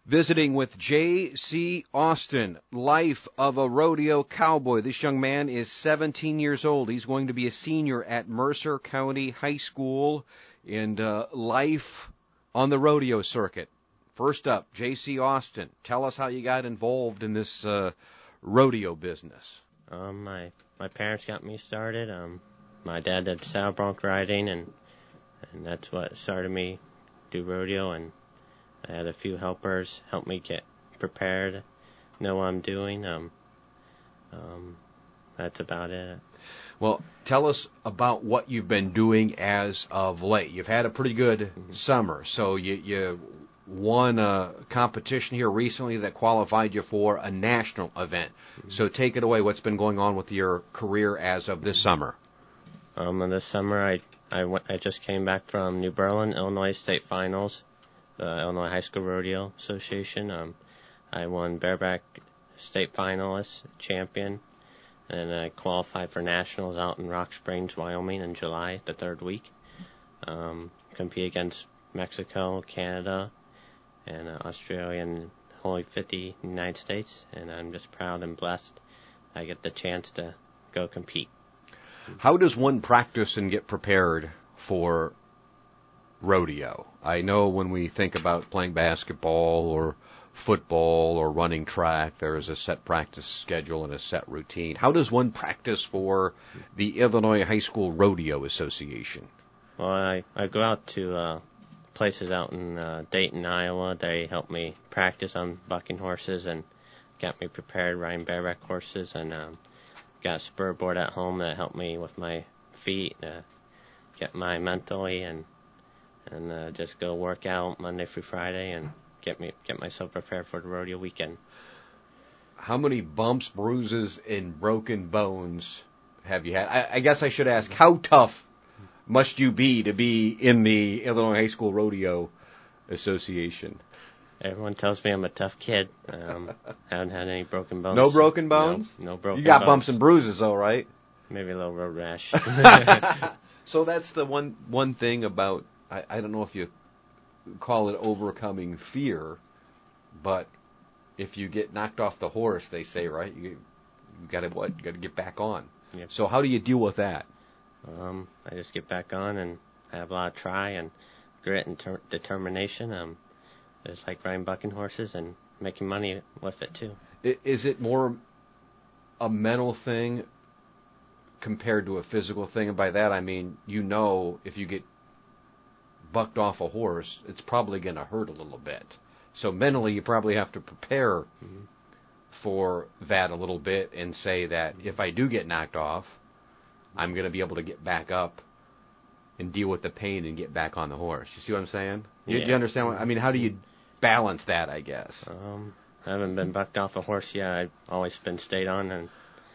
Visiting with J.C. Austin, Life of a Rodeo Cowboy. This young man is 17 years old. He's going to be a senior at Mercer County High School, and life on the rodeo circuit. First up, J.C. Austin, tell us how you got involved in this rodeo business. My parents got me started. My dad did saddle bronc riding, and that's what started me do rodeo, and I had a few helpers help me get prepared, know what I'm doing. That's about it. Well, tell us about what you've been doing as of late. You've had a pretty good summer, so you won a competition here recently that qualified you for a national event. So take it away. What's been going on with your career as of this summer? This summer I just came back from New Berlin, Illinois State Finals, the Illinois High School Rodeo Association. I won bareback state finalist, champion, and I qualified for nationals out in Rock Springs, Wyoming in July, the third week. Compete against Mexico, Canada, and Australia, and Holy 50 United States, and I'm just proud and blessed I get the chance to go compete. How does one practice and get prepared for rodeo? I know when we think about playing basketball or football or running track, there is a set practice schedule and a set routine. How does one practice for the Illinois High School Rodeo Association? Well, I go out to places out in Dayton, Iowa. They help me practice on bucking horses and got me prepared riding bareback horses, and got a spur board at home that helped me with my feet, get my mentally, and just go work out Monday through Friday and get myself prepared for the rodeo weekend. How many bumps, bruises, and broken bones have you had? I guess I should ask, how tough must you be to be in the Illinois High School Rodeo Association? Everyone tells me I'm a tough kid. Haven't had any broken bones. No broken bones? No broken bones. You got bumps and bruises, though, right? Maybe a little road rash. So that's the one thing about, I don't know if you call it overcoming fear, but if you get knocked off the horse, they say, right, you got to what? You got to get back on. Yep. So how do you deal with that? I just get back on and have a lot of try and grit and determination. It's like riding bucking horses and making money with it too. Is it more a mental thing compared to a physical thing? And by that I mean, if you get bucked off a horse, it's probably going to hurt a little bit. So mentally, you probably have to prepare for that a little bit and say that if I do get knocked off, I'm going to be able to get back up and deal with the pain and get back on the horse. You see what I'm saying? Yeah. Do you understand how do you balance that, I guess? I haven't been bucked off a horse yet. I've always been stayed on and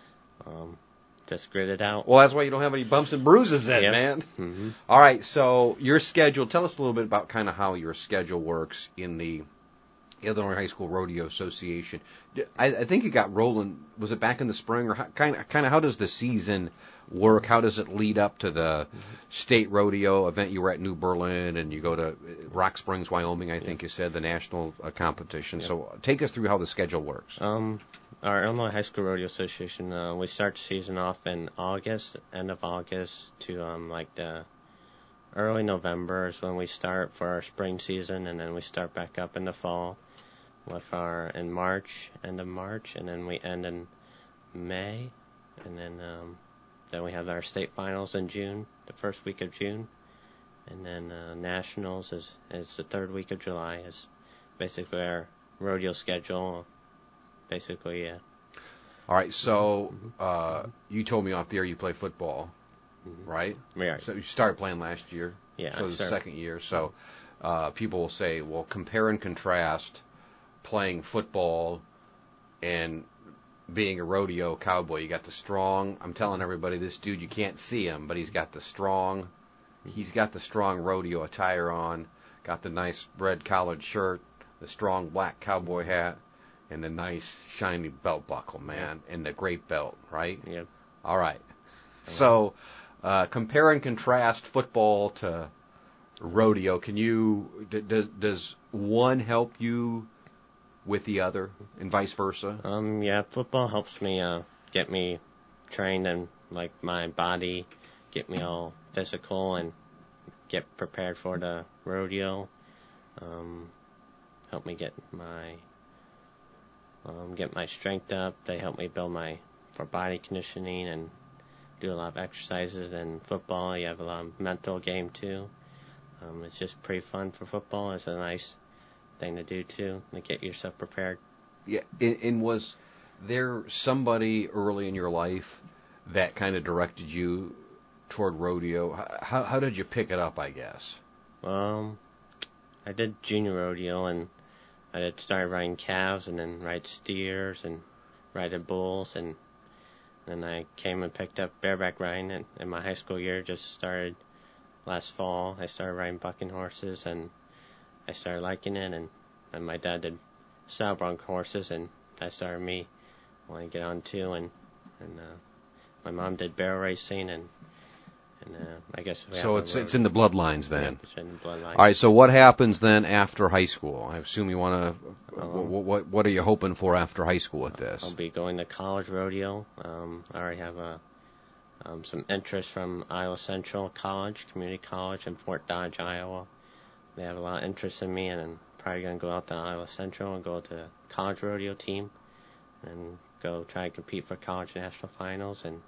just grit it out. Well, that's why you don't have any bumps and bruises then, man. Mm-hmm. All right, so your schedule, tell us a little bit about kind of how your schedule works in the Illinois High School Rodeo Association. I think it got rolling, was it back in the spring, or kind of how does the season work? How does it lead up to the state rodeo event? You were at New Berlin, and you go to Rock Springs, Wyoming, I think you said, the national competition. Yeah. So take us through how the schedule works. Our Illinois High School Rodeo Association, we start the season off in August, end of August to the early November is when we start for our spring season, and then we start back up in the fall with in March, end of March, and then we end in May, and then we have our state finals in June, the first week of June, and then nationals is the third week of July. Is basically our rodeo schedule. Basically, yeah. All right, so you told me off the air you play football, right? Yeah. So you started playing last year. Yeah. So the second year. So people will say, well, compare and contrast playing football and being a rodeo cowboy. You got the strong, I'm telling everybody, this dude, you can't see him, but he's got the strong rodeo attire on, got the nice red collared shirt, the strong black cowboy hat, and the nice shiny belt buckle, man, and the great belt, right? Yep. All right. So compare and contrast football to rodeo. Does one help you with the other, and vice versa? Yeah, football helps me get me trained and like my body, get me all physical and get prepared for the rodeo. Help me get my strength up. They help me build for body conditioning and do a lot of exercises. And football, you have a lot of mental game too. It's just pretty fun for football. It's a nice thing to do too, to get yourself prepared. Yeah, and was there somebody early in your life that kind of directed you toward rodeo? How did you pick it up, I guess? I did junior rodeo, and I had started riding calves and then ride steers and ride bulls, and then I came and picked up bareback riding in my high school year. Just started last fall. I started riding bucking horses, and I started liking it, and my dad did saddle bronc horses, and that started me wanting to get on too, and my mom did barrel racing, and I guess so it's in the bloodlines then. Yeah, it's in the bloodlines. All right. So what happens then after high school? I assume you want to. What are you hoping for after high school with this? I'll be going to college rodeo. I already have some interest from Iowa Central College, Community College in Fort Dodge, Iowa. They have a lot of interest in me, and I'm probably going to go out to Iowa Central and go to the college rodeo team and go try and compete for college national finals, and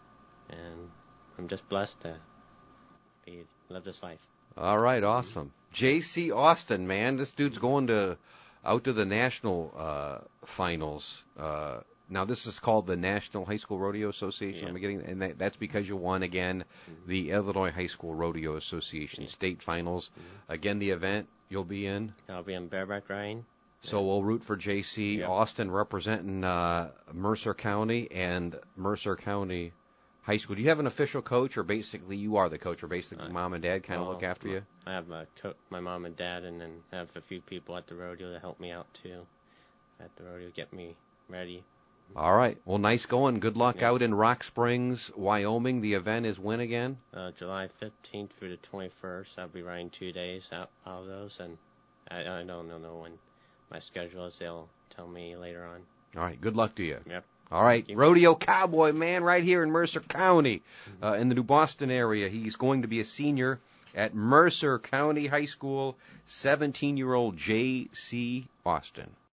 I'm just blessed to live this life. All right, awesome. J.C. Austin, man, this dude's going out to the national finals. Now this is called the National High School Rodeo Association. Yeah. And that's because you won again the Illinois High School Rodeo Association state finals. Again, the event you'll be in. I'll be in bareback riding. So we'll root for J.C. Austin representing Mercer County and Mercer County High School. Do you have an official coach, or basically you are the coach, or basically mom and dad kind of look after you? I have my mom and dad, and then I have a few people at the rodeo that help me out too. At the rodeo, get me ready. All right. Well, nice going. Good luck out in Rock Springs, Wyoming. The event is when again? July 15th through the 21st. I'll be riding 2 days out of those, and I don't know when my schedule is. They'll tell me later on. All right. Good luck to you. Yep. All right. Rodeo Cowboy, man, right here in Mercer County, in the New Boston area. He's going to be a senior at Mercer County High School, 17-year-old J.C. Austin.